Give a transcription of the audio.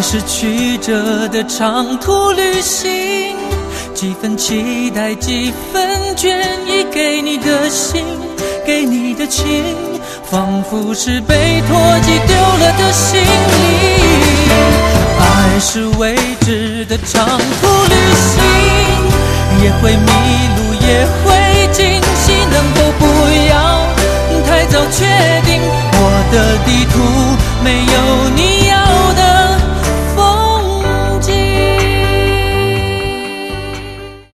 是曲折的长途旅行，几分期待，几分倦意，给你的心，给你的情，仿佛是被拖挤丢了的行李。爱是未知的长途旅行，也会迷路，也会惊喜，能否不要太早确定？我的地图没有你